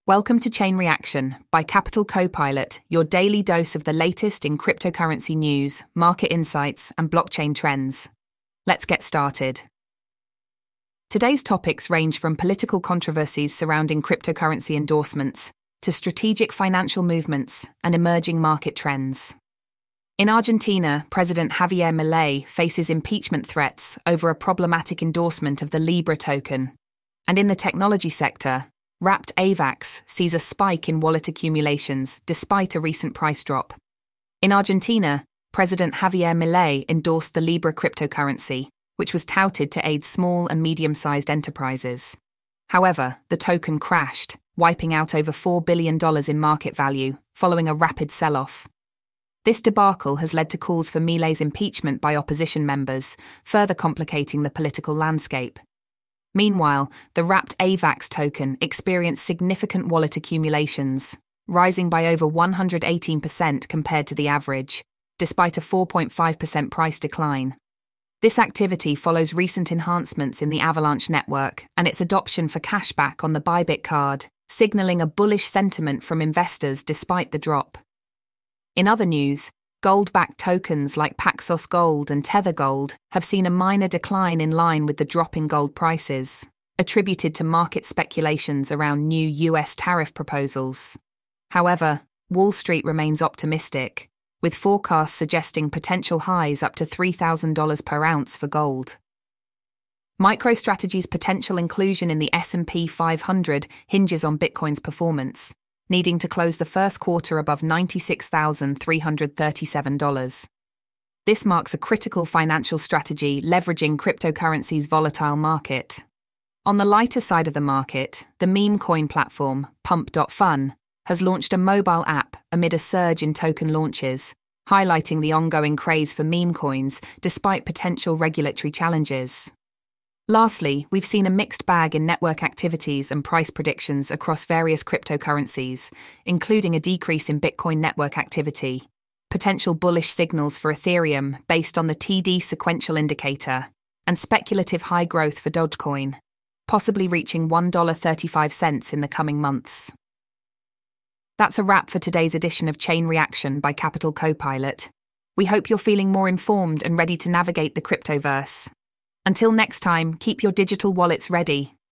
Welcome to Chain Reaction by Capital Copilot, your daily dose of the latest in cryptocurrency news, market insights, and blockchain trends. Let's get started. Today's topics range from political controversies surrounding cryptocurrency endorsements to strategic financial movements and emerging market trends. In Argentina, President Javier Milei faces impeachment threats over a problematic endorsement of the Libra token. And in the technology sector, Wrapped AVAX sees a spike in wallet accumulations despite a recent price drop. In Argentina, President Javier Milei endorsed the Libra cryptocurrency, which was touted to aid small and medium-sized enterprises. However, the token crashed, wiping out over $4 billion in market value following a rapid sell-off. This debacle has led to calls for Milei's impeachment by opposition members, further complicating the political landscape. Meanwhile, the Wrapped AVAX token experienced significant wallet accumulations, rising by over 118% compared to the average, despite a 4.5% price decline. This activity follows recent enhancements in the Avalanche network and its adoption for cashback on the Bybit card, signaling a bullish sentiment from investors despite the drop. In other news, gold-backed tokens like Paxos Gold and Tether Gold have seen a minor decline in line with the drop in gold prices, attributed to market speculations around new US tariff proposals. However, Wall Street remains optimistic, with forecasts suggesting potential highs up to $3,000 per ounce for gold. MicroStrategy's potential inclusion in the S&P 500 hinges on Bitcoin's performance, needing to close the first quarter above $96,337. This marks a critical financial strategy leveraging cryptocurrency's volatile market. On the lighter side of the market, the meme coin platform, Pump.Fun, has launched a mobile app amid a surge in token launches, highlighting the ongoing craze for meme coins despite potential regulatory challenges. Lastly, we've seen a mixed bag in network activities and price predictions across various cryptocurrencies, including a decrease in Bitcoin network activity, potential bullish signals for Ethereum based on the TD sequential indicator, and speculative high growth for Dogecoin, possibly reaching $1.35 in the coming months. That's a wrap for today's edition of Chain Reaction by Capital Copilot. We hope you're feeling more informed and ready to navigate the cryptoverse. Until next time, keep your digital wallets ready.